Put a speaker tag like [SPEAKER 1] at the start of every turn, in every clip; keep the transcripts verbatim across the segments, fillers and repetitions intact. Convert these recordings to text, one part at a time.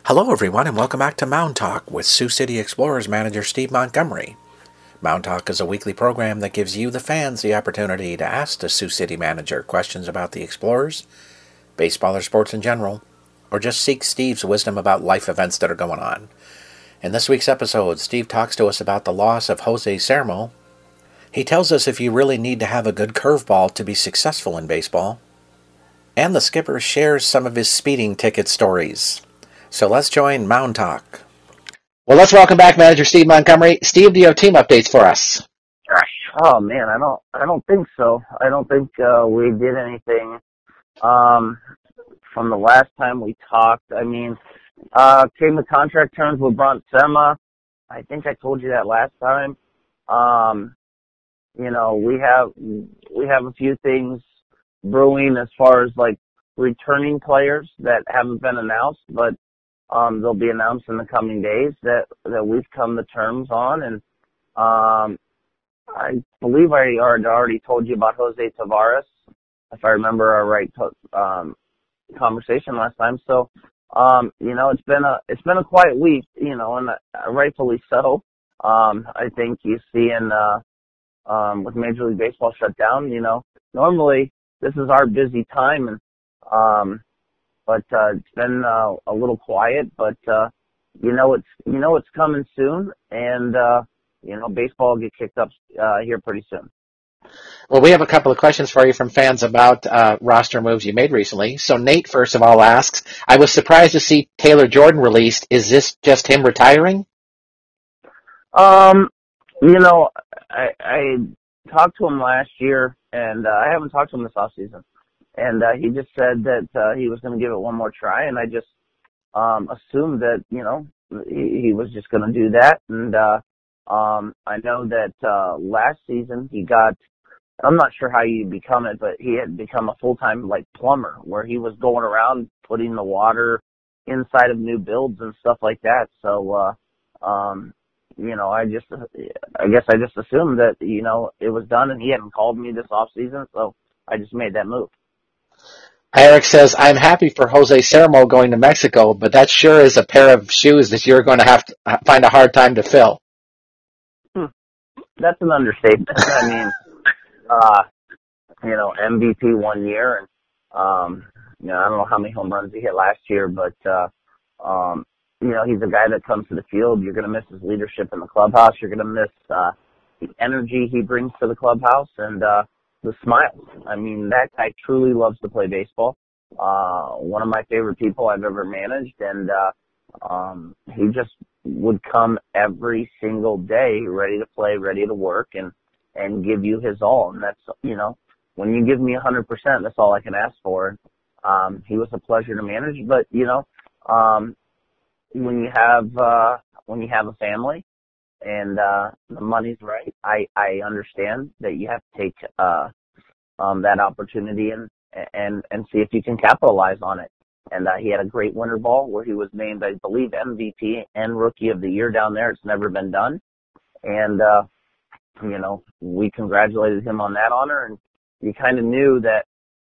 [SPEAKER 1] Hello, everyone, and welcome back to Mound Talk with Sioux City Explorers manager Steve Montgomery. Mound Talk is a weekly program that gives you, the fans, the opportunity to ask the Sioux City manager questions about the Explorers, baseball or sports in general, or just seek Steve's wisdom about life events that are going on. In this week's episode, Steve talks to us about the loss of Jose Sermo. He tells us if you really need to have a good curveball to be successful in baseball. And the skipper shares some of his speeding ticket stories. So let's join Mound Talk.
[SPEAKER 2] Well, let's welcome back Manager Steve Montgomery. Steve, do you have team updates for us?
[SPEAKER 3] Oh man, I don't, I don't think so. I don't think uh, we did anything um, from the last time we talked. I mean, uh, came to contract terms with Bront Sema. I think I told you that last time. Um, you know, we have we have a few things brewing as far as like returning players that haven't been announced, but um, they'll be announced in the coming days that that we've come to terms on. And um, I believe I already told you about Jose Tavares, if I remember our right um, conversation last time. So, um, you know, it's been a it's been a quiet week, you know, and uh, rightfully so. Um, I think you see in uh, um, with Major League Baseball shut down, you know, normally this is our busy time, and um, but uh, it's been uh, a little quiet. But uh, you know, it's you know it's coming soon, and uh, you know, baseball will get kicked up uh, here pretty soon.
[SPEAKER 2] Well, we have a couple of questions for you from fans about uh, roster moves you made recently. So Nate, first of all, asks, I was surprised to see Taylor Jordan released. Is this just him retiring?
[SPEAKER 3] Um, you know, I, I talked to him last year, and uh, I haven't talked to him this offseason. And uh, he just said that uh, he was going to give it one more try, and I just um, assumed that, you know, he, he was just going to do that. And uh, um, I know that uh, last season he got, I'm not sure how you become it, but he had become a full-time, like, plumber, where he was going around putting the water inside of new builds and stuff like that. So, uh, um, you know, I just, I guess I just assumed that, you know, it was done, and he hadn't called me this off season, so I just made that move.
[SPEAKER 2] Eric says, I'm happy for Jose Sermo going to Mexico, but that sure is a pair of shoes that you're going to have to find a hard time to fill.
[SPEAKER 3] Hmm. That's an understatement. I mean, uh, you know, M V P one year, and, um, you know, I don't know how many home runs he hit last year, but, uh, um, you know, he's a guy that comes to the field. You're going to miss his leadership in the clubhouse. You're going to miss uh, the energy he brings to the clubhouse and uh, the smiles. I mean, that guy truly loves to play baseball. Uh, one of my favorite people I've ever managed, and uh, um, he just would come every single day ready to play, ready to work, and, and give you his all. And that's, you know, when you give me one hundred percent, that's all I can ask for. Um, he was a pleasure to manage, but, you know, um, when you have uh when you have a family and uh the money's right, I I understand that you have to take uh um that opportunity and and and see if you can capitalize on it. And uh, he had a great winter ball where he was named, I believe, M V P and Rookie of the Year down there. It's never been done. And uh you know, we congratulated him on that honor, and you kind of knew that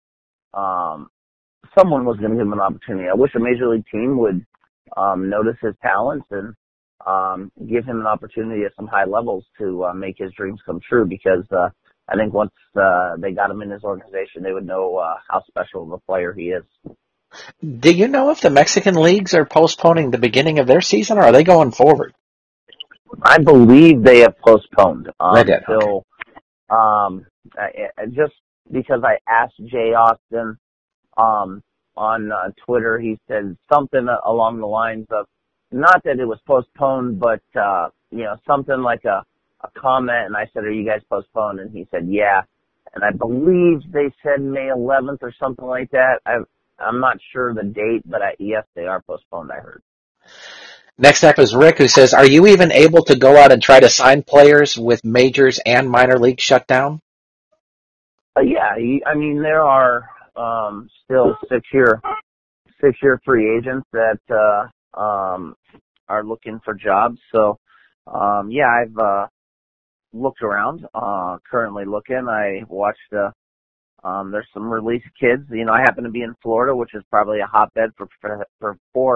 [SPEAKER 3] um someone was going to give him an opportunity. I wish a major league team would Um, notice his talents and um, give him an opportunity at some high levels to uh, make his dreams come true, because uh, I think once uh, they got him in his organization, they would know uh, how special of a player he is.
[SPEAKER 2] Do you know if the Mexican leagues are postponing the beginning of their season, or are they going forward?
[SPEAKER 3] I believe they have postponed um,
[SPEAKER 2] they did.
[SPEAKER 3] until
[SPEAKER 2] okay.
[SPEAKER 3] um, I, I, just because I asked Jay Austin um, on uh, Twitter, he said something along the lines of, not that it was postponed, but, uh, you know, something like a, a comment, and I said, are you guys postponed? And he said, yeah. And I believe they said May eleventh or something like that. I, I'm not sure the date, but I, yes, they are postponed, I heard.
[SPEAKER 2] Next up is Rick, who says, are you even able to go out and try to sign players with majors and minor league shut down?
[SPEAKER 3] Uh, yeah, I mean, there are um, still six-year six-year free agents that uh, um, are looking for jobs. So, um, yeah, I've uh, looked around, uh, currently looking. I watched, uh, um, there's some release kids. You know, I happen to be in Florida, which is probably a hotbed for for, for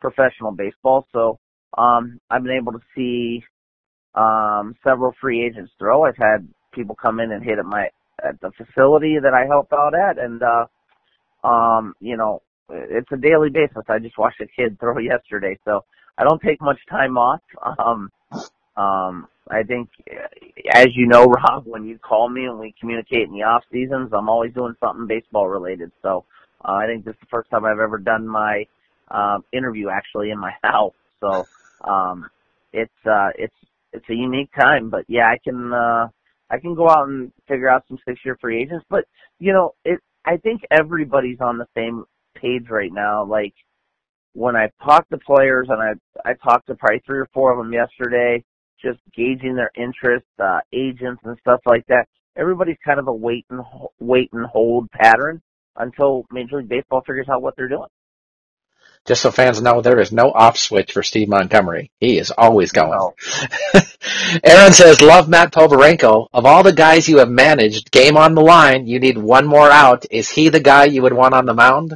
[SPEAKER 3] professional baseball. So um, I've been able to see um, several free agents throw. I've had people come in and hit at my at the facility that I help out at, and uh, um, you know, it's a daily basis. I just watched a kid throw yesterday, so I don't take much time off. Um, um, I think, as you know, Rob, when you call me and we communicate in the off seasons, I'm always doing something baseball related. So uh, I think this is the first time I've ever done my uh, interview actually in my house. So um, it's uh, it's it's a unique time, but yeah, I can uh, I can go out and figure out some six year free agents. But you know, it I think everybody's on the same page right now. Like when I talk to players, and I I talked to probably three or four of them yesterday, just gauging their interest, uh, agents and stuff like that. Everybody's kind of a wait and wait and hold pattern until Major League Baseball figures out what they're doing.
[SPEAKER 2] Just so fans know, there is no off switch for Steve Montgomery. He is always going.
[SPEAKER 3] No.
[SPEAKER 2] Aaron says, love Matt Poverenko. Of all the guys you have managed, game on the line, you need one more out. Is he the guy you would want on the mound?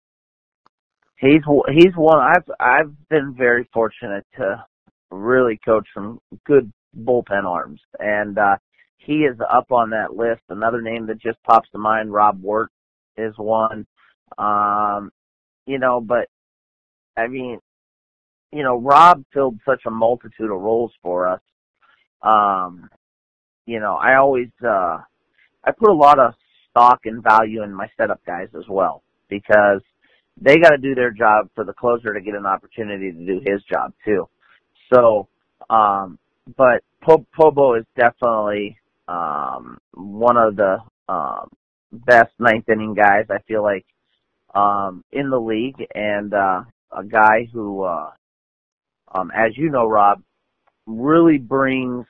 [SPEAKER 3] He's he's one. I've I've been very fortunate to really coach some good bullpen arms, and uh, he is up on that list. Another name that just pops to mind, Rob Wirt, is one. Um, you know, but I mean, you know, Rob filled such a multitude of roles for us. Um, you know, I always, uh, I put a lot of stock and value in my setup guys as well, because they got to do their job for the closer to get an opportunity to do his job too. So, um, but po- Pobo is definitely, um, one of the, um, best ninth inning guys, I feel like, um, in the league, and, uh, a guy who, uh, um, as you know, Rob, really brings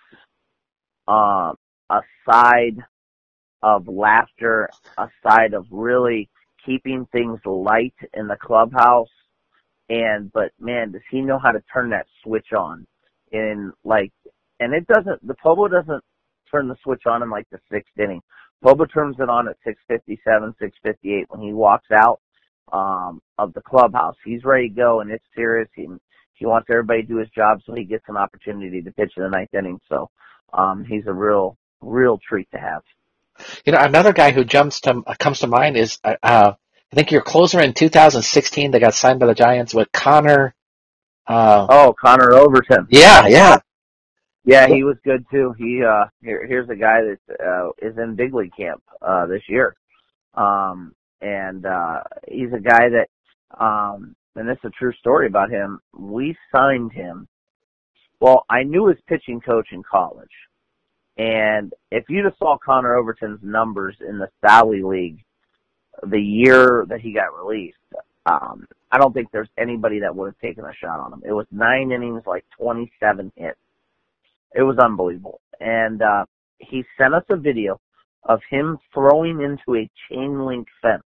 [SPEAKER 3] um, a side of laughter, a side of really keeping things light in the clubhouse. And but man, does he know how to turn that switch on? In like, and it doesn't. The Pobo doesn't turn the switch on in like the sixth inning. Pobo turns it on at six fifty-seven, six fifty-eight when he walks out um, of the clubhouse. He's ready to go, and it's serious. He he wants everybody to do his job so he gets an opportunity to pitch in the ninth inning. So um, he's a real, real treat to have.
[SPEAKER 2] You know, another guy who jumps to comes to mind is uh, I think your closer in two thousand sixteen that got signed by the Giants with Connor. Uh,
[SPEAKER 3] oh, Connor Overton.
[SPEAKER 2] Yeah, yeah.
[SPEAKER 3] Yeah, he was good too. He uh here here's a guy that uh, is in big league camp uh this year. Um and uh he's a guy that um and this is a true story about him. We signed him. Well, I knew his pitching coach in college. And if you'd have saw Connor Overton's numbers in the Sally League the year that he got released, um, I don't think there's anybody that would have taken a shot on him. It was nine innings, like twenty-seven hits. It was unbelievable. And uh, he sent us a video of him throwing into a chain link fence.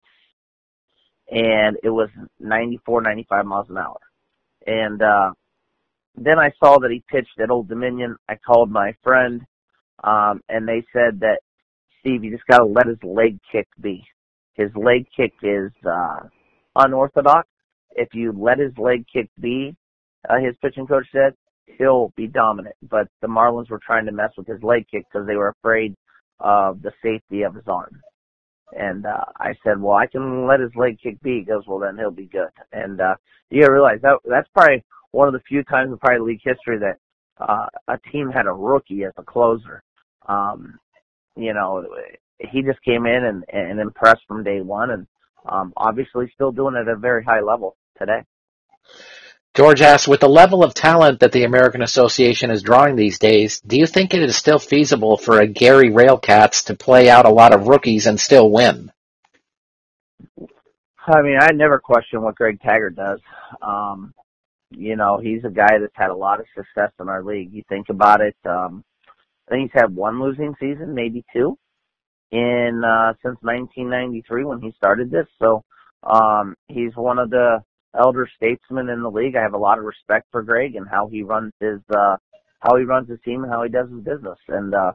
[SPEAKER 3] And it was ninety-four, ninety-five miles an hour. And uh, then I saw that he pitched at Old Dominion. I called my friend, um, and they said that, Steve, you just got to let his leg kick be. His leg kick is uh, unorthodox. If you let his leg kick be, uh, his pitching coach said, he'll be dominant. But the Marlins were trying to mess with his leg kick because they were afraid of the safety of his arm. And uh, I said, well, I can let his leg kick be. He goes, well, then he'll be good. And uh, you got to realize that that's probably one of the few times in probably league history that uh, a team had a rookie as a closer. Um, you know, he just came in and, and impressed from day one, and um, obviously still doing it at a very high level today.
[SPEAKER 2] George asks, with the level of talent that the American Association is drawing these days, do you think it is still feasible for a Gary Railcats to play out a lot of rookies and still win?
[SPEAKER 3] I mean, I never question what Greg Taggart does. Um, you know, he's a guy that's had a lot of success in our league. You think about it, um, I think he's had one losing season, maybe two, in uh, since nineteen ninety-three when he started this. So um, he's one of the elder statesmen in the league. I have a lot of respect for Greg and how he runs his uh, how he runs his team and how he does his business. And uh,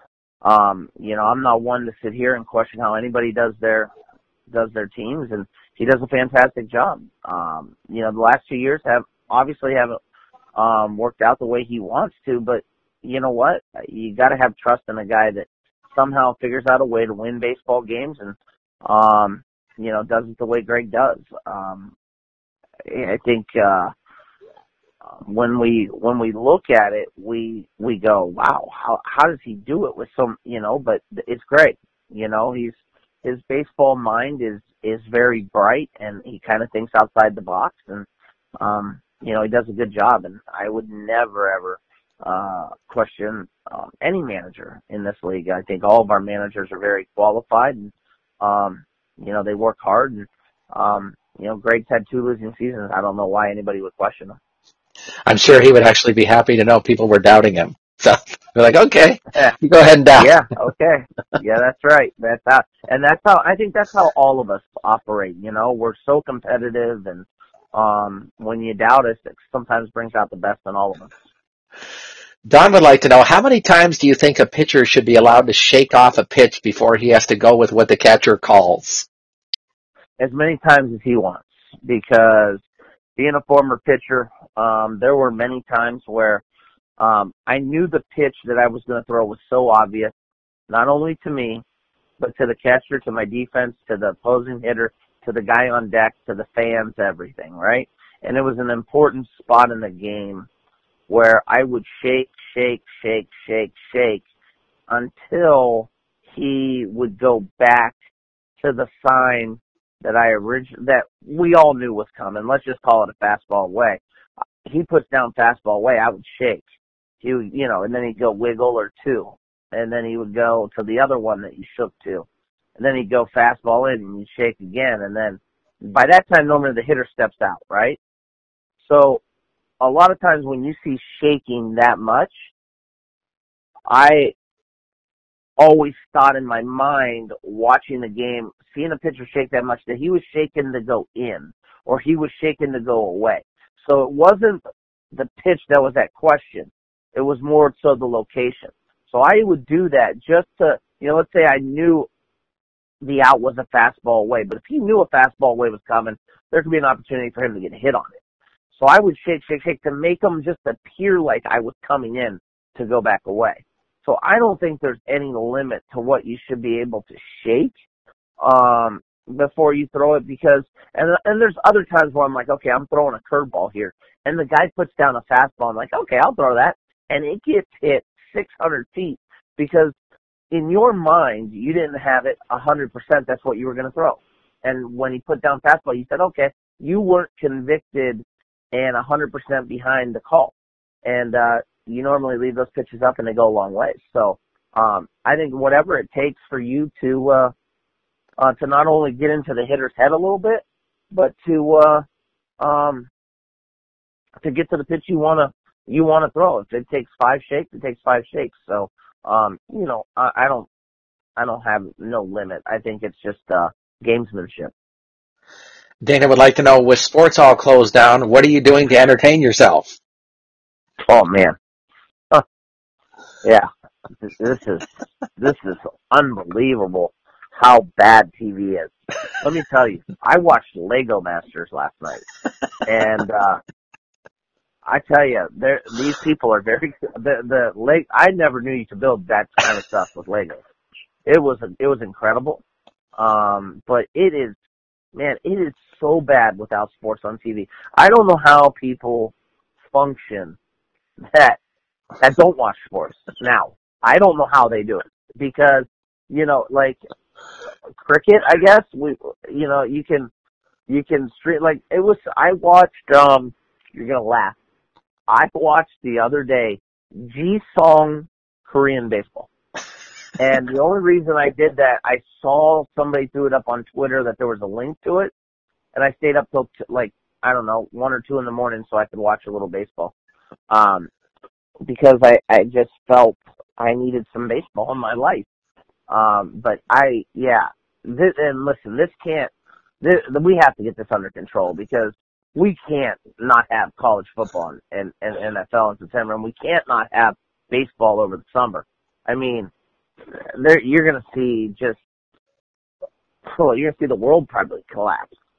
[SPEAKER 3] um, you know, I'm not one to sit here and question how anybody does their does their teams. And he does a fantastic job. Um, you know, the last two years have obviously haven't um, worked out the way he wants to, but you know what? You got to have trust in a guy that somehow figures out a way to win baseball games and, um, you know, does it the way Greg does. Um, I think, uh, when we, when we look at it, we, we go, wow, how, how does he do it with some, you know, but it's great. You know, he's, his baseball mind is, is very bright and he kind of thinks outside the box and, um, you know, he does a good job and I would never ever, uh, question, um, any manager in this league. I think all of our managers are very qualified and, um, you know, they work hard and, um, you know, Greg's had two losing seasons. I don't know why anybody would question him.
[SPEAKER 2] I'm sure he would actually be happy to know people were doubting him. So we're like, okay, you go ahead and doubt.
[SPEAKER 3] Yeah, okay. Yeah, that's right. That's how, and that's how, I think that's how all of us operate, you know. We're so competitive and, um, when you doubt us, it sometimes brings out the best in all of us.
[SPEAKER 2] Don would like to know, how many times do you think a pitcher should be allowed to shake off a pitch before he has to go with what the catcher calls?
[SPEAKER 3] As many times as he wants, because being a former pitcher, um, there were many times where um, I knew the pitch that I was going to throw was so obvious, not only to me, but to the catcher, to my defense, to the opposing hitter, to the guy on deck, to the fans, everything, right? And it was an important spot in the game where I would shake, shake, shake, shake, shake until he would go back to the sign that I orig- that we all knew was coming. Let's just call it a fastball away. He puts down fastball away, I would shake. He would, you know, and then he'd go wiggle or two. And then he would go to the other one that you shook to. And then he'd go fastball in and you'd shake again. And then by that time, normally the hitter steps out, right? So a lot of times when you see shaking that much, I always thought in my mind, watching the game, seeing a pitcher shake that much, that he was shaking to go in or he was shaking to go away. So it wasn't the pitch that was at question. It was more so the location. So I would do that just to, you know, let's say I knew the out was a fastball away, but if he knew a fastball away was coming, there could be an opportunity for him to get hit on it. So I would shake, shake, shake to make him just appear like I was coming in to go back away. So I don't think there's any limit to what you should be able to shake um, before you throw it because, and and there's other times where I'm like, okay, I'm throwing a curveball here, and the guy puts down a fastball. I'm like, okay, I'll throw that, and it gets hit six hundred feet because in your mind you didn't have it one hundred percent. That's what you were going to throw. And when he put down fastball, you said, okay, you weren't convicted and one hundred percent behind the call. And uh, you normally leave those pitches up and they go a long way. So um, I think whatever it takes for you to uh, uh, to not only get into the hitter's head a little bit, but to uh, um, to get to the pitch you want to you want to throw. If it takes five shakes, it takes five shakes. So um, you know, I, I don't I don't have no limit. I think it's just uh, gamesmanship.
[SPEAKER 2] Dana would like to know, with sports all closed down, what are you doing to entertain yourself?
[SPEAKER 3] Oh man, huh. Yeah, this is this is unbelievable how bad T V is. Let me tell you, I watched Lego Masters last night, and uh, I tell you, there these people are very the the leg. I never knew you could build that kind of stuff with Legos. It was it was incredible, um, but it is. Man, it is so bad without sports on T V. I don't know how people function that that don't watch sports now. I don't know how they do it because, you know, like cricket, I guess we, you know, you can you can stream like it was. I watched. Um, you're gonna laugh. I watched the other day Ji-Song Korean baseball. And the only reason I did that, I saw somebody threw it up on Twitter that there was a link to it, and I stayed up till t- like, I don't know, one or two in the morning so I could watch a little baseball. Um, because I, I just felt I needed some baseball in my life. Um, but I, yeah, this, and listen, this can't, this, we have to get this under control because we can't not have college football and, and, and N F L in September, and we can't not have baseball over the summer. I mean, There, you're going to see just, oh, you're going to see the world probably collapse.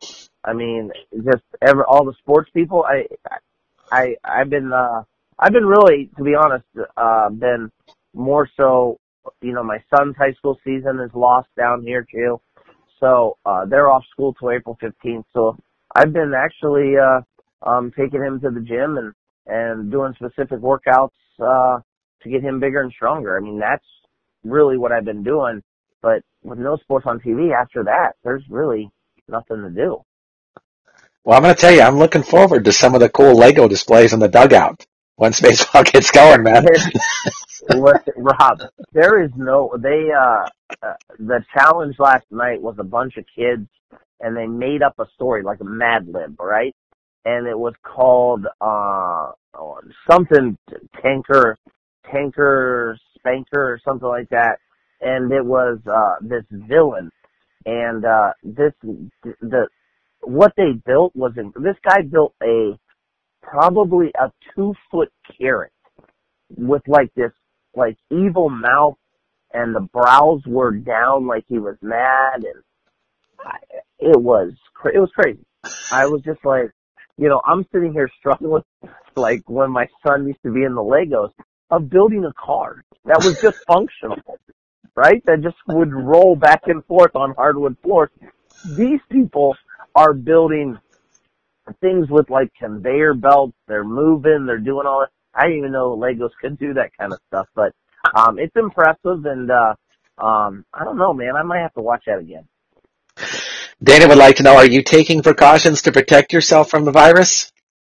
[SPEAKER 3] I mean, just ever all the sports people. I, I, I've been, uh, I've been really, to be honest, uh, been more so. You know, my son's high school season is lost down here too, so uh, they're off school till April fifteenth. So I've been actually uh, um, taking him to the gym and and doing specific workouts uh, to get him bigger and stronger. I mean, that's really what I've been doing. But with no sports on T V after that, there's really nothing to do.
[SPEAKER 2] Well, I'm going to tell you, I'm looking forward to some of the cool Lego displays in the dugout once baseball gets going, man.
[SPEAKER 3] Listen, Rob, there is no, they, uh, uh, the challenge last night was a bunch of kids, and they made up a story, like a Mad Lib, right? And it was called, uh, something, Tanker, Tanker Spanker, or something like that. And it was, uh, this villain. And, uh, this, the, what they built was, in, this guy built a, probably a two foot carrot with like this, like evil mouth, and the brows were down like he was mad, and I, it was, it was crazy. I was just like, you know, I'm sitting here struggling, like when my son used to be in the Legos, of building a car that was just functional, right? That just would roll back and forth on hardwood floors. These people are building things with like conveyor belts. They're moving. They're doing all that. I didn't even know Legos could do that kind of stuff, but um, it's impressive. And uh, um, I don't know, man. I might have to watch that again.
[SPEAKER 2] Dana would like to know: are you taking precautions to protect yourself from the virus?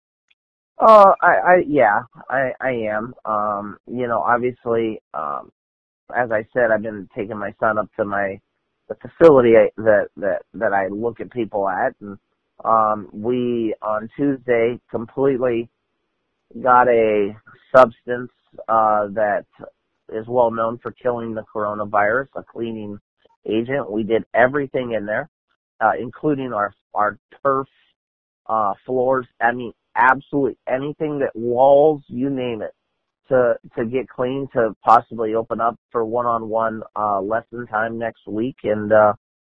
[SPEAKER 3] Uh, I, I yeah, I, I am. Um, you know, obviously, um, as I said, I've been taking my son up to my the facility that that that I look at people at, and um, we on Tuesday completely got a substance uh, that is well known for killing the coronavirus, a cleaning agent. We did everything in there, uh, including our our turf uh, floors. I mean, absolutely anything that walls, you name it, to to get clean, to possibly open up for one-on-one uh, lesson time next week. And uh,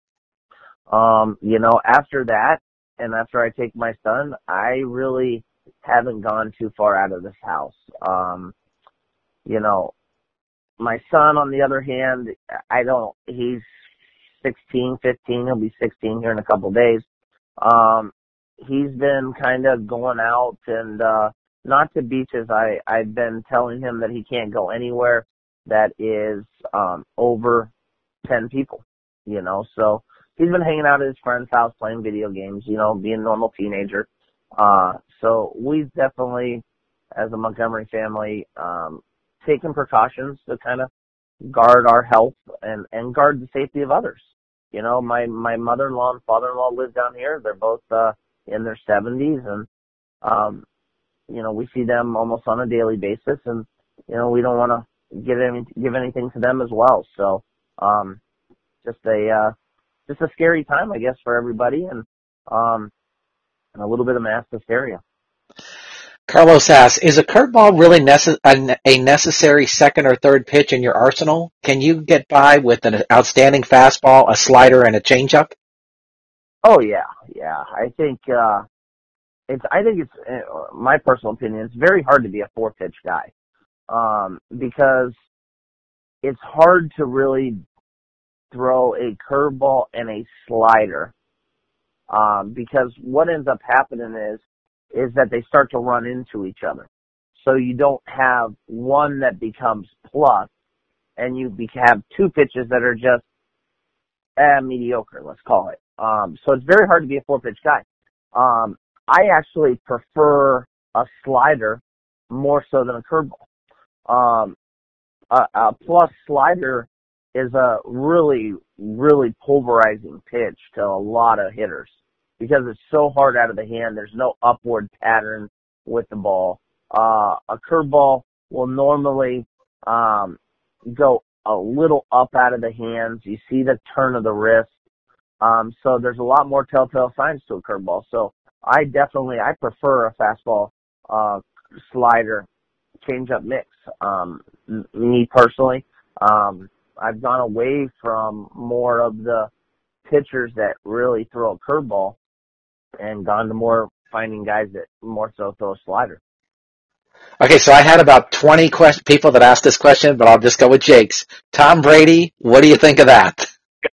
[SPEAKER 3] um, you know, after that, and after I take my son, I really haven't gone too far out of this house. Um, you know, my son, on the other hand, I don't, he's sixteen, fifteen, he'll be sixteen here in a couple of days. Um, he's been kind of going out and, uh, not to beaches. I, I've been telling him that he can't go anywhere that is, um, over ten people, you know, so he's been hanging out at his friend's house playing video games, you know, being a normal teenager. Uh, so we've definitely, as a Montgomery family, um, taken precautions to kind of guard our health and, and guard the safety of others. You know, my, my mother-in-law and father-in-law live down here. They're both, uh, in their seventies, and, um, you know, we see them almost on a daily basis, and, you know, we don't want to give any, give anything to them as well. So, um, just a, uh, just a scary time, I guess, for everybody, and, um, and a little bit of mass hysteria.
[SPEAKER 2] Carlos asks, is a curveball really nece- a, a necessary second or third pitch in your arsenal? Can you get by with an outstanding fastball, a slider, and a changeup?
[SPEAKER 3] Oh yeah, yeah. I think uh, it's. I think it's uh, my personal opinion. It's very hard to be a four pitch guy um, because it's hard to really throw a curveball and a slider. Um, because what ends up happening is is that they start to run into each other. So you don't have one that becomes plus, and you be- have two pitches that are just eh, mediocre, let's call it. Um, so it's very hard to be a four-pitch guy. Um, I actually prefer a slider more so than a curveball. Um, a, a plus slider is a really, really pulverizing pitch to a lot of hitters, because it's so hard out of the hand. There's no upward pattern with the ball. Uh, a curveball will normally um, go a little up out of the hands. You see the turn of the wrist. Um, so there's a lot more telltale signs to a curveball. So I definitely, I prefer a fastball, uh, slider, changeup mix. Um, m- me personally, um, I've gone away from more of the pitchers that really throw a curveball. and gone to more finding guys that more so throw a slider.
[SPEAKER 2] Okay, so I had about twenty quest- people that asked this question, but I'll just go with Jake's. Tom Brady, what do you think of that?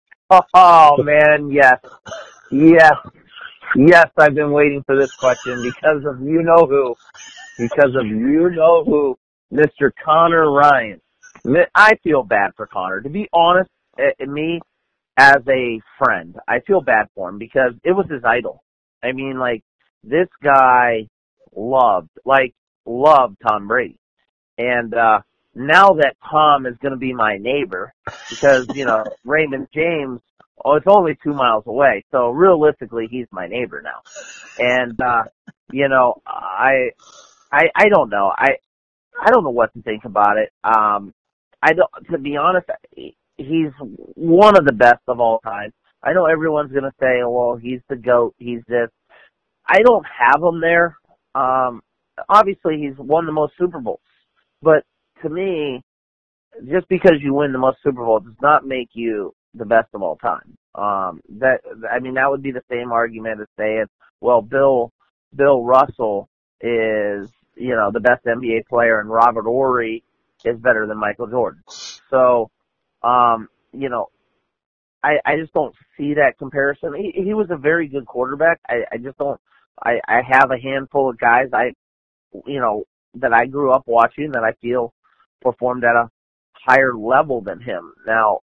[SPEAKER 3] Oh man, yes, yes, yes. I've been waiting for this question because of you know who, because of you know who, Mister Connor Ryan. I feel bad for Connor. To be honest, me as a friend, I feel bad for him because it was his idol. I mean, like this guy loved, like loved Tom Brady, and uh now that Tom is going to be my neighbor, because, you know, Raymond James, oh, it's only two miles away. So realistically, he's my neighbor now. And, uh, you know, I, I, I don't know. I, I don't know what to think about it. Um, I don't, to be honest, he's one of the best of all time. I know everyone's going to say, well, he's the GOAT. He's this. I don't have him there. Um, obviously he's won the most Super Bowls, but to me, just because you win the most Super Bowl does not make you the best of all time. Um, that I mean, that would be the same argument as saying, well, Bill Bill Russell is, you know, the best N B A player, and Robert Horry is better than Michael Jordan. So, um, you know, I I just don't see that comparison. He he was a very good quarterback. I I just don't. I I have a handful of guys I, you know, that I grew up watching that I feel performed at a higher level than him. Now,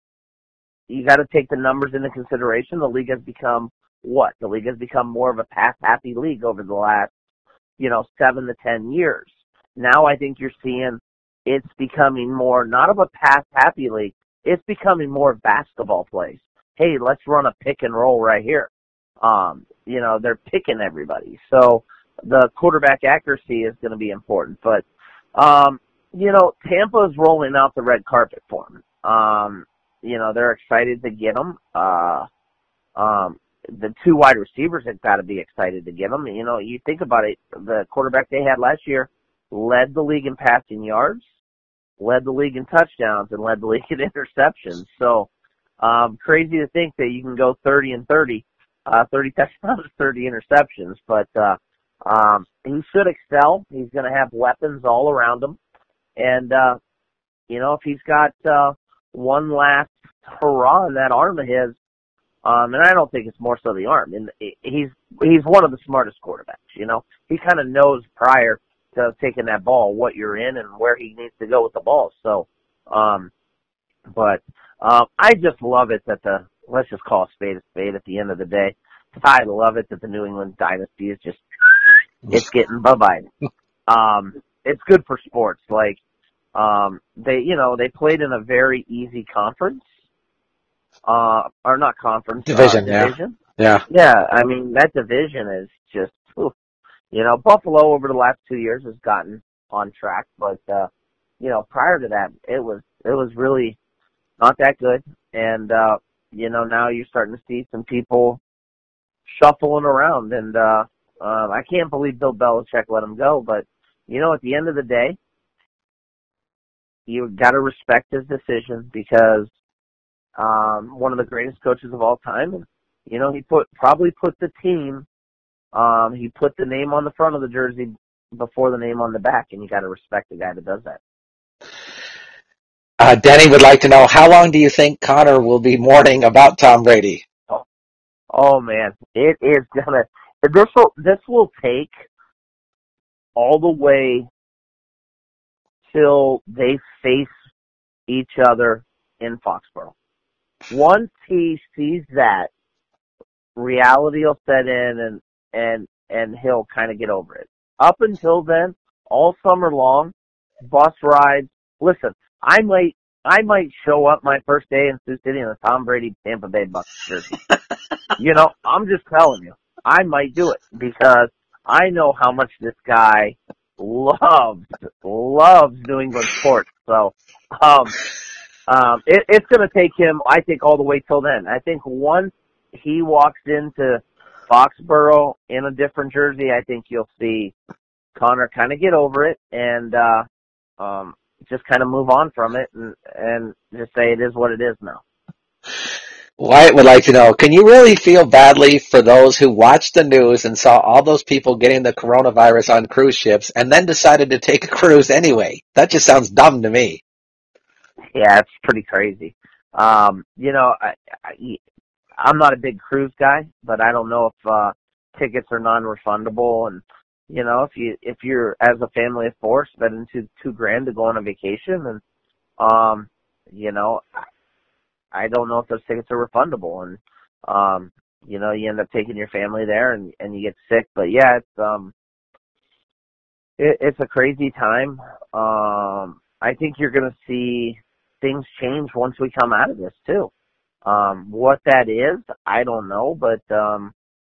[SPEAKER 3] you got to take the numbers into consideration. The league has become what? The league has become more of a pass-happy league over the last, you know, seven to ten years. Now I think you're seeing it's becoming more, not of a pass-happy league, it's becoming more basketball plays. Hey, let's run a pick and roll right here. Um, you know, they're picking everybody. So the quarterback accuracy is going to be important. But, um, you know, Tampa's rolling out the red carpet for him. Um, you know, they're excited to get him. Uh, um, the two wide receivers have got to be excited to get him. You know, you think about it, the quarterback they had last year led the league in passing yards, led the league in touchdowns, and led the league in interceptions. So, um, crazy to think that you can go thirty and thirty, uh, thirty touchdowns, thirty interceptions. But, uh, um, he should excel. He's going to have weapons all around him. And, uh, you know, if he's got, uh, one last hurrah in that arm of his, um, and I don't think it's more so the arm. And he's, he's one of the smartest quarterbacks, you know. He kind of knows prior to taking that ball what you're in and where he needs to go with the ball. So, um, but, um, I just love it that the, let's just call a spade a spade at the end of the day. I love it that the New England dynasty is just, it's getting bye-bye. Um, it's good for sports. Like, um, they, you know, they played in a very easy conference, uh, or not conference,
[SPEAKER 2] Division,
[SPEAKER 3] uh, division.
[SPEAKER 2] yeah.
[SPEAKER 3] Yeah. Yeah, I mean, that division is just, oof. You know, Buffalo over the last two years has gotten on track, but, uh, you know, prior to that, it was, it was really not that good. And, uh, you know, now you're starting to see some people shuffling around, and, uh, um, I can't believe Bill Belichick let him go, but, you know, at the end of the day, you got to respect his decision because, um, one of the greatest coaches of all time, you know, he put, probably put the team, um, he put the name on the front of the jersey before the name on the back, and you got to respect the guy that does that.
[SPEAKER 2] Uh, Denny would like to know, how long do you think Connor will be mourning about Tom Brady?
[SPEAKER 3] Oh, oh man, it is gonna, this will, this will take all the way till they face each other in Foxborough. Once he sees that, reality will set in, and and and he'll kind of get over it. Up until then, all summer long, bus rides. Listen, I might I might show up my first day in Sioux City in a Tom Brady Tampa Bay Bucs jersey. You know, I'm just telling you, I might do it because I know how much this guy loves loves New England sports. So, um, um, it, it's going to take him, I think, all the way till then. I think once he walks into Foxborough in a different jersey, I think you'll see Connor kind of get over it and uh, um, just kind of move on from it and, and just say it is what it is now.
[SPEAKER 2] Wyatt would like to know, can you really feel badly for those who watched the news and saw all those people getting the coronavirus on cruise ships and then decided to take a cruise anyway? That just sounds dumb to me.
[SPEAKER 3] Yeah, it's pretty crazy. Um, you know, I, I, I'm not a big cruise guy, but I don't know if uh, tickets are non-refundable. And you know, if you if you're as a family of four spending two two grand to go on a vacation, and um, you know, I don't know if those tickets are refundable. And um, you know, you end up taking your family there, and and you get sick. But yeah, it's um, it, it's a crazy time. Um, I think you're going to see things change once we come out of this too. Um, what that is, I don't know, but um,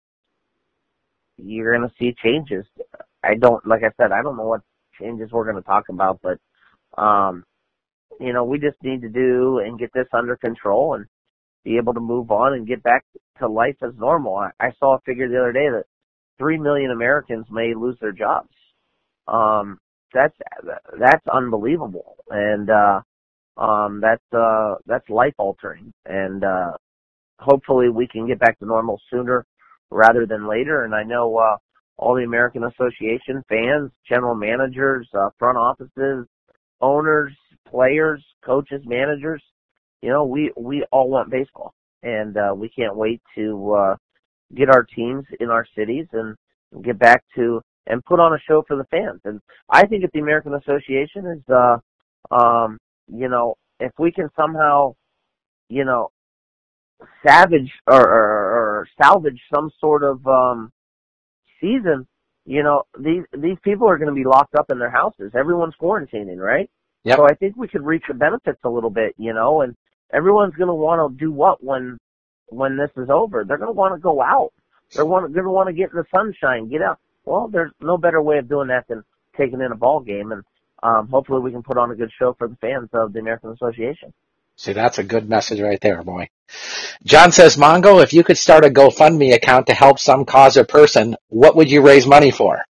[SPEAKER 3] you're going to see changes. I don't, like I said, I don't know what changes we're going to talk about, but um, you know, we just need to do and get this under control and be able to move on and get back to life as normal. I, I saw a figure the other day that three million Americans may lose their jobs. Um, that's that's unbelievable, and uh, Um, that's, uh, that's life altering, and, uh, hopefully we can get back to normal sooner rather than later. And I know, uh, all the American Association fans, general managers, uh, front offices, owners, players, coaches, managers, you know, we, we all want baseball, and, uh, we can't wait to, uh, get our teams in our cities and get back to, and put on a show for the fans. And I think that the American Association is, uh, um, you know, if we can somehow, you know, savage or, or, or salvage some sort of um, season, you know, these these people are going to be locked up in their houses. Everyone's quarantining, right?
[SPEAKER 2] Yep.
[SPEAKER 3] So I think we could reap the benefits a little bit, you know, and everyone's going to want to do what when when this is over? They're going to want to go out. They're want, going to want to get in the sunshine, get out. Well, there's no better way of doing that than taking in a ball game, and Um, hopefully we can put on a good show for the fans of the American Association.
[SPEAKER 2] See, that's a good message right there, boy. John says, Mongo, if you could start a GoFundMe account to help some cause or person, what would you raise money for?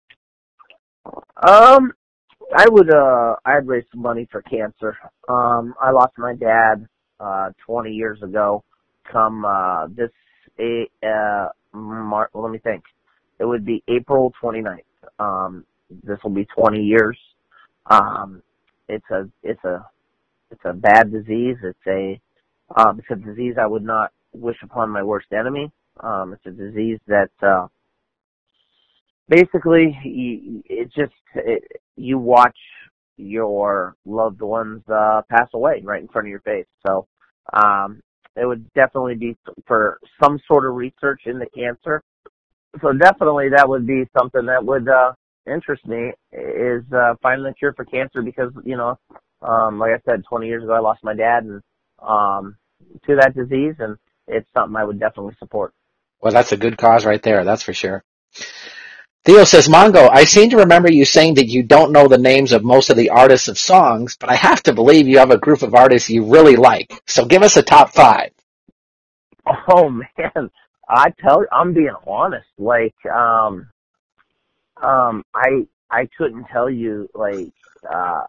[SPEAKER 3] Um, I would, uh, I'd raise some money for cancer. Um, I lost my dad, uh, twenty years ago. Come, uh, this, uh, Mar- let me think. It would be April twenty-ninth. Um, this will be twenty years. Um, it's a, it's a, it's a bad disease. It's a, um, it's a disease I would not wish upon my worst enemy. Um, it's a disease that, uh, basically you, it just, it, you watch your loved ones, uh, pass away right in front of your face. So, um, it would definitely be for some sort of research into cancer. So definitely that would be something that would, uh, interest me, is uh, finding the cure for cancer, because, you know, um, like I said, twenty years ago I lost my dad and um, to that disease, and it's something I would definitely support.
[SPEAKER 2] Well, that's a good cause right there, that's for sure. Theo says, Mongo, I seem to remember you saying that you don't know the names of most of the artists of songs, but I have to believe you have a group of artists you really like. So give us a top five.
[SPEAKER 3] Oh, man. I tell you, I'm being honest. Like, um, Um, I, I couldn't tell you, like, uh,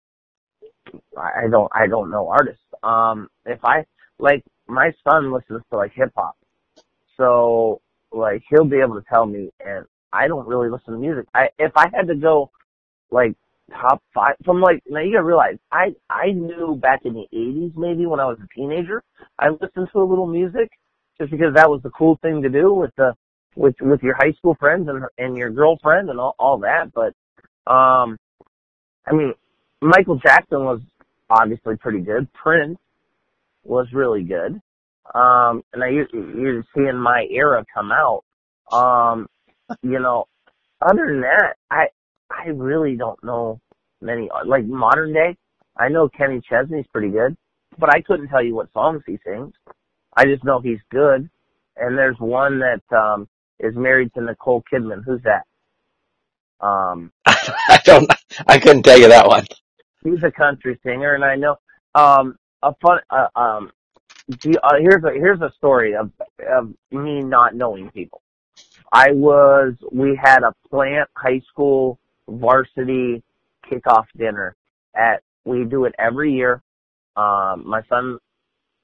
[SPEAKER 3] I don't, I don't know artists. Um, if I, like, my son listens to, like, hip hop. So, like, he'll be able to tell me, and I don't really listen to music. I, if I had to go, like, top five, from, like, now you gotta realize, I, I knew back in the eighties, maybe, when I was a teenager, I listened to a little music, just because that was the cool thing to do with the, with with your high school friends and and your girlfriend and all, all that. But um I mean, Michael Jackson was obviously pretty good. Prince was really good. Um and now you you're seeing my era come out. Um you know, other than that, I I really don't know many, like, modern day. I know Kenny Chesney's pretty good, but I couldn't tell you what songs he sings. I just know he's good. And there's one that um is married to Nicole Kidman. Who's that? Um,
[SPEAKER 2] I don't. I couldn't tell you that one.
[SPEAKER 3] He's a country singer, and I know. Um, a fun. Uh, um, gee, uh, here's a here's a story of of me not knowing people. I was. We had a plant high school varsity kickoff dinner at. We do it every year. Um, my son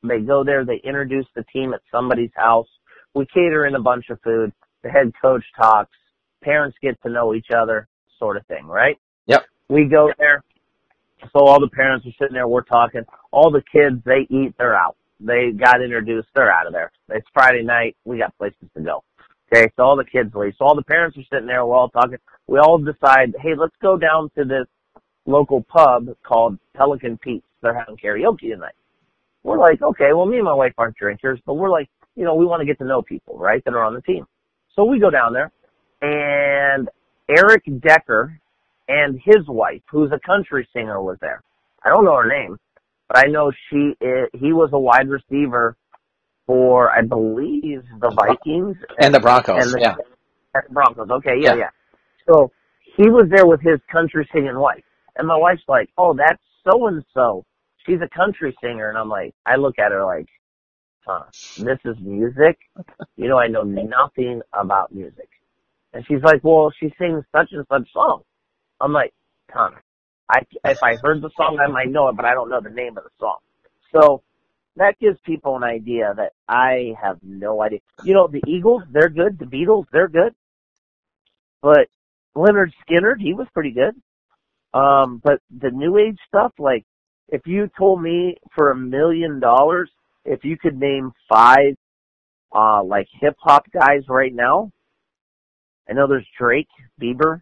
[SPEAKER 3] They go there, they introduce the team at somebody's house. We cater in a bunch of food. The head coach talks. Parents get to know each other, sort of thing, right?
[SPEAKER 2] Yep.
[SPEAKER 3] We go there. So all the parents are sitting there, we're talking. All the kids, they eat, they're out. They got introduced, they're out of there. It's Friday night, we got places to go. Okay, so all the kids leave. So all the parents are sitting there, we're all talking. We all decide, hey, let's go down to this local pub called Pelican Pete's. They're having karaoke tonight. We're like, okay, well, me and my wife aren't drinkers, but we're like, you know, we want to get to know people, right, that are on the team. So we go down there, and Eric Decker and his wife, who's a country singer, was there. I don't know her name, but I know she is, he was a wide receiver for, I believe, the Vikings.
[SPEAKER 2] And, and the Broncos, and the, yeah.
[SPEAKER 3] And the Broncos, okay, yeah,
[SPEAKER 2] yeah,
[SPEAKER 3] yeah. So he was there with his country singing wife. And my wife's like, oh, that's so-and-so. She's a country singer. And I'm like, I look at her like, huh, this is music? You know, I know nothing about music. And she's like, well, she sings such and such song. I'm like, Tom, I, if I heard the song, I might know it, but I don't know the name of the song. So that gives people an idea that I have no idea. You know, the Eagles, they're good. The Beatles, they're good. But Leonard Skinner, he was pretty good. Um, but the new age stuff, like, if you told me for a million dollars, if you could name five, uh, like hip hop guys right now, I know there's Drake, Bieber.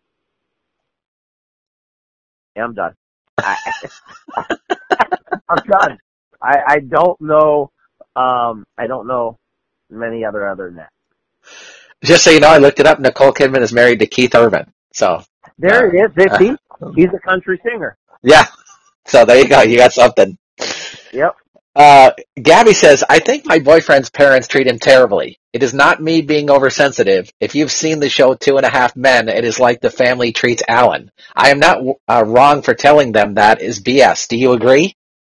[SPEAKER 3] Yeah, I'm done. I, I'm done. I, I don't know, um, I don't know many other other than that.
[SPEAKER 2] Just so you know, I looked it up. Nicole Kidman is married to Keith Urban. So
[SPEAKER 3] there
[SPEAKER 2] uh,
[SPEAKER 3] it is. Uh, he, he's a country singer.
[SPEAKER 2] Yeah. So there you go. You got something.
[SPEAKER 3] Yep.
[SPEAKER 2] Uh, Gabby says, I think my boyfriend's parents treat him terribly. It is not me being oversensitive. If you've seen the show Two and a Half Men, it is like the family treats Alan. I am not uh, wrong for telling them that is B S. Do you agree?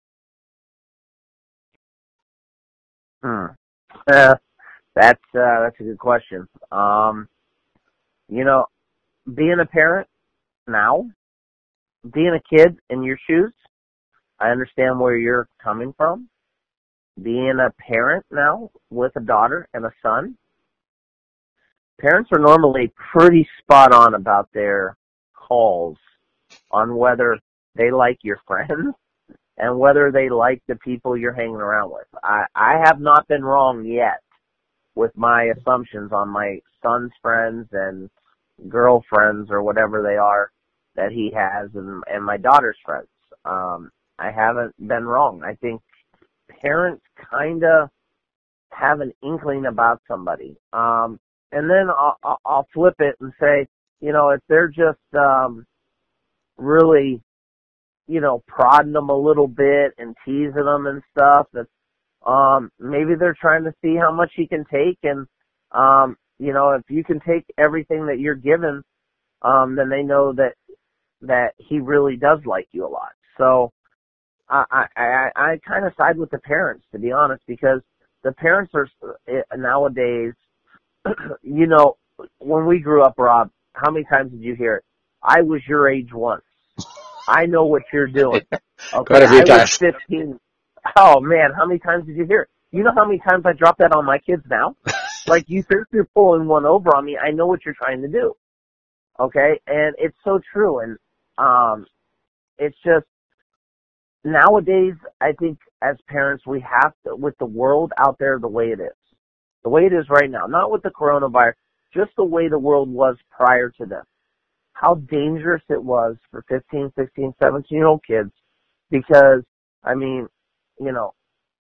[SPEAKER 3] Hmm. Uh, that's, uh, that's a good question. Um, you know, being a parent now, being a kid in your shoes, I understand where you're coming from. Being a parent now with a daughter and a son, parents are normally pretty spot on about their calls on whether they like your friends and whether they like the people you're hanging around with. I, I have not been wrong yet with my assumptions on my son's friends and girlfriends or whatever they are that he has and, and my daughter's friends. Um, I haven't been wrong. I think parents kind of have an inkling about somebody. Um, and then I'll, I'll flip it and say, you know, if they're just um, really, you know, prodding them a little bit and teasing them and stuff, that um, maybe they're trying to see how much he can take. And, um, you know, if you can take everything that you're given, um, then they know that that he really does like you a lot. So I, I, I kind of side with the parents, to be honest, because the parents are nowadays, you know, when we grew up, Rob, how many times did you hear it? I was your age once. I know what you're doing. Okay, I was fifteen. Oh, man, how many times did you hear it? You know how many times I drop that on my kids now? Like, you think you're pulling one over on me. I know what you're trying to do. Okay, and it's so true, and um, it's just, nowadays, I think as parents, we have to, with the world out there the way it is, the way it is right now, not with the coronavirus, just the way the world was prior to this, how dangerous it was for fifteen, sixteen, seventeen-year-old kids, because, I mean, you know,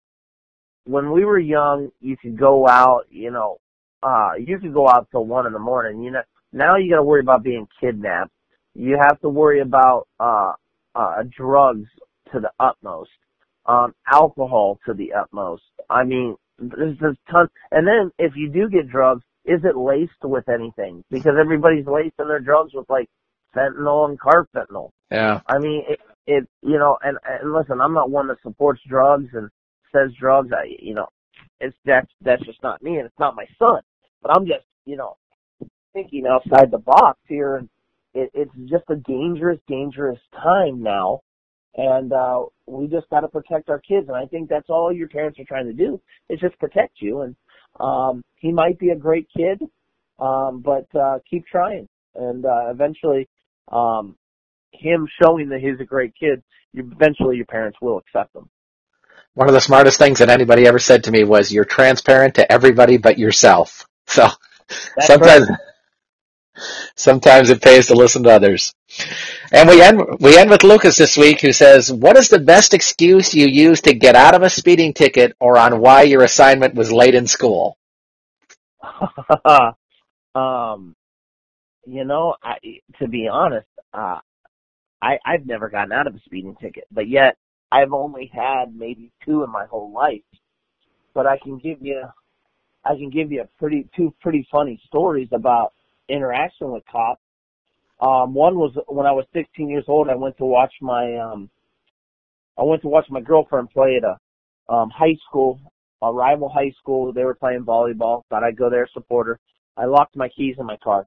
[SPEAKER 3] when we were young, you could go out, you know, uh, you could go out till one in the morning, you know, now you gotta worry about being kidnapped, you have to worry about, uh, uh, drugs to the utmost, um, alcohol to the utmost. I mean, there's a ton. And then if you do get drugs, is it laced with anything? Because everybody's lacing their drugs with like fentanyl and carfentanil.
[SPEAKER 2] Yeah.
[SPEAKER 3] I mean, it, it you know, and, and listen, I'm not one that supports drugs and says drugs. I, you know, it's that's that's just not me, and it's not my son. But I'm just, you know, thinking outside the box here, and it, it's just a dangerous, dangerous time now. And uh, we just got to protect our kids. And I think that's all your parents are trying to do is just protect you. And um, he might be a great kid, um, but uh, keep trying. And uh, eventually, um, him showing that he's a great kid, you, eventually your parents will accept him.
[SPEAKER 2] One of the smartest things that anybody ever said to me was, "You're transparent to everybody but yourself." So
[SPEAKER 3] That's
[SPEAKER 2] sometimes,
[SPEAKER 3] right.
[SPEAKER 2] sometimes it pays to listen to others. And we end we end with Lucas this week, who says, "What is the best excuse you use to get out of a speeding ticket, or on why your assignment was late in school?"
[SPEAKER 3] um, you know, I, to be honest, uh, I I've never gotten out of a speeding ticket, but yet I've only had maybe two in my whole life. But I can give you, I can give you a pretty two pretty funny stories about interaction with cops. Um, one was when I was sixteen years old. I went to watch my um, I went to watch my girlfriend play at a um, high school, a rival high school. They were playing volleyball. Thought I'd go there, support her. I locked my keys in my car.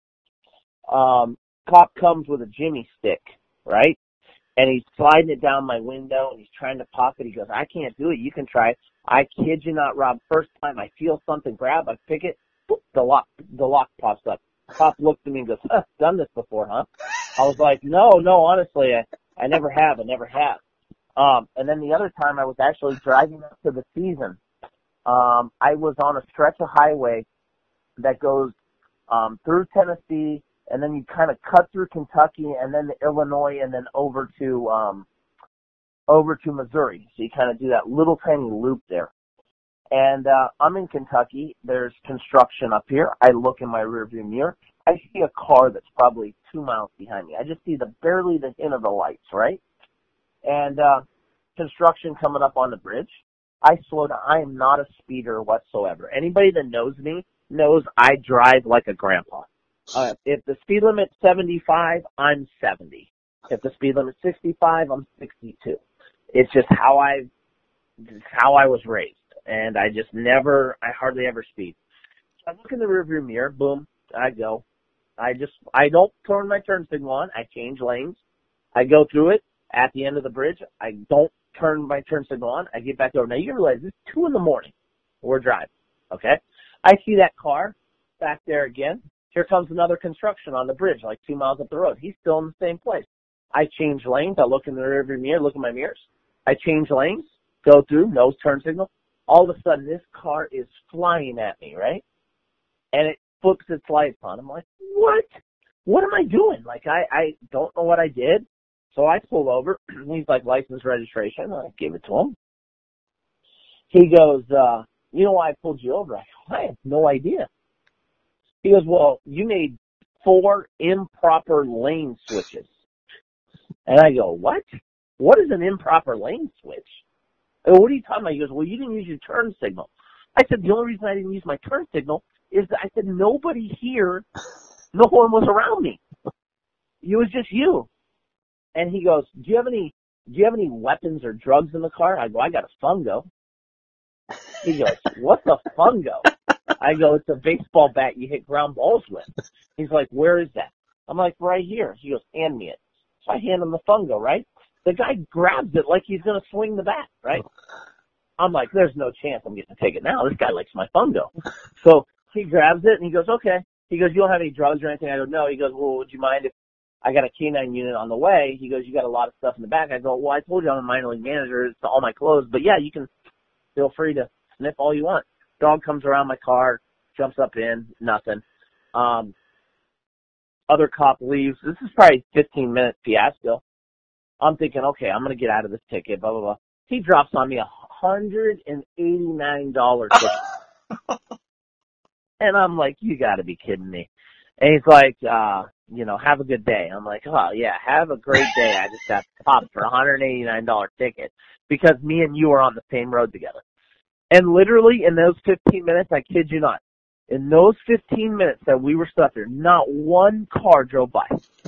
[SPEAKER 3] Um, cop comes with a Jimmy stick, right? And he's sliding it down my window, and he's trying to pop it. He goes, "I can't do it. You can try it." I kid you not, Rob. First time I feel something grab, I pick it, boop, the lock, the lock pops up. Cop looks at me and goes, huh, "Done this before, huh?" I was like, "No, no, honestly, I, I never have. I never have." Um, and then the other time, I was actually driving up to the season. Um, I was on a stretch of highway that goes um, through Tennessee, and then you kind of cut through Kentucky, and then to Illinois, and then over to um, over to Missouri. So you kind of do that little tiny loop there. And uh, I'm in Kentucky. There's construction up here. I look in my rearview mirror. I see a car that's probably two miles behind me. I just see the barely the hint of the lights, right? And uh, construction coming up on the bridge. I slow down. I am not a speeder whatsoever. Anybody that knows me knows I drive like a grandpa. Uh, if the speed limit's seventy-five, I'm seventy. If the speed limit's sixty-five, I'm sixty-two. It's just how I, it's how I was raised. And I just never, I hardly ever speed. So I look in the rearview mirror, boom, I go. I just, I don't turn my turn signal on. I change lanes. I go through it. At the end of the bridge, I don't turn my turn signal on. I get back over. Now, you realize it's two in the morning. We're driving, okay? I see that car back there again. Here comes another construction on the bridge, like two miles up the road. He's still in the same place. I change lanes. I look in the rearview mirror, look in my mirrors. I change lanes, go through, no turn signal. All of a sudden, this car is flying at me, right? And it flips its lights on. I'm like, what? What am I doing? Like, I, I don't know what I did. So I pull over. He's like, license registration. I give it to him. He goes, uh, you know why I pulled you over? I go, I have no idea. He goes, well, you made four improper lane switches. And I go, what? What is an improper lane switch? I go, what are you talking about? He goes, well, you didn't use your turn signal. I said, the only reason I didn't use my turn signal is that I said, nobody here, no one was around me. It was just you. And he goes, do you have any, do you have any weapons or drugs in the car? I go, I got a fungo. He goes, what's a fungo? I go, it's a baseball bat you hit ground balls with. He's like, where is that? I'm like, right here. He goes, hand me it. So I hand him the fungo, right? The guy grabs it like he's going to swing the bat, right? I'm like, there's no chance I'm getting to take it now. This guy likes my fungo. So he grabs it and he goes, okay. He goes, you don't have any drugs or anything? I go, no. He goes, well, would you mind if I got a canine unit on the way? He goes, you got a lot of stuff in the back. I go, well, I told you I'm a minor league manager. It's all my clothes. But, yeah, you can feel free to sniff all you want. Dog comes around my car, jumps up in, nothing. Um, other cop leaves. This is probably a fifteen-minute fiasco. I'm thinking, okay, I'm going to get out of this ticket, blah, blah, blah. He drops on me a one hundred eighty-nine dollars ticket. And I'm like, you got to be kidding me. And he's like, uh, you know, have a good day. I'm like, oh, yeah, have a great day. I just got popped for a one hundred eighty-nine dollars ticket because me and you are on the same road together. And literally in those fifteen minutes, I kid you not, in those fifteen minutes that we were stuck there, not one car drove by.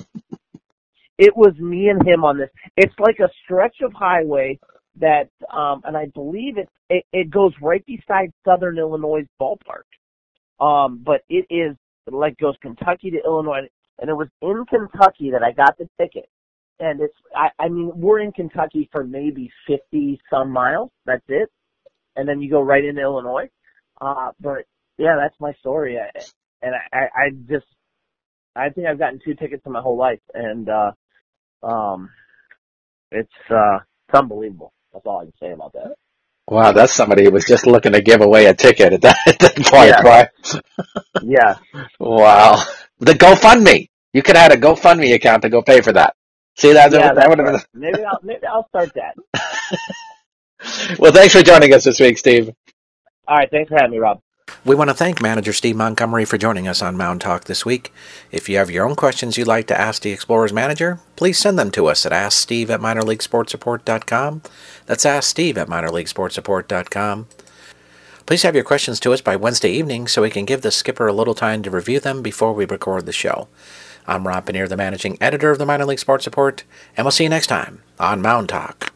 [SPEAKER 3] It was me and him on this. It's like a stretch of highway that, um, and I believe it, it, it goes right beside Southern Illinois ballpark. Um, but it is, like, goes Kentucky to Illinois. And it was in Kentucky that I got the ticket.
[SPEAKER 4] and it's, I, I mean, we're in Kentucky for maybe fifty some miles. That's it. And then you go right into Illinois. Uh, but yeah, that's my story. I, and I, I, I just, I think I've gotten two tickets in my whole life, and, uh, um, it's, uh, it's unbelievable. That's all I can say about that.
[SPEAKER 2] Wow, that's somebody who was just looking to give away a ticket at that, at that point,
[SPEAKER 4] Yeah.
[SPEAKER 2] right?
[SPEAKER 4] Yeah.
[SPEAKER 2] Wow. The GoFundMe. You could have had a GoFundMe account to go pay for that. See, that,
[SPEAKER 4] Yeah,
[SPEAKER 2] that would have
[SPEAKER 4] right. Maybe I'll, maybe I'll start that.
[SPEAKER 2] been. Well, thanks for joining us this week, Steve.
[SPEAKER 4] All right. Thanks for having me, Rob.
[SPEAKER 1] We want to thank Manager Steve Montgomery for joining us on Mound Talk this week. If you have your own questions you'd like to ask the Explorers manager, please send them to us at asksteve at minor league sports support dot com. That's asksteve at minor league sports support dot com. Please have your questions to us by Wednesday evening so we can give the skipper a little time to review them before we record the show. I'm Rob Paneer, the managing editor of the Minor League Sports Report, and we'll see you next time on Mound Talk.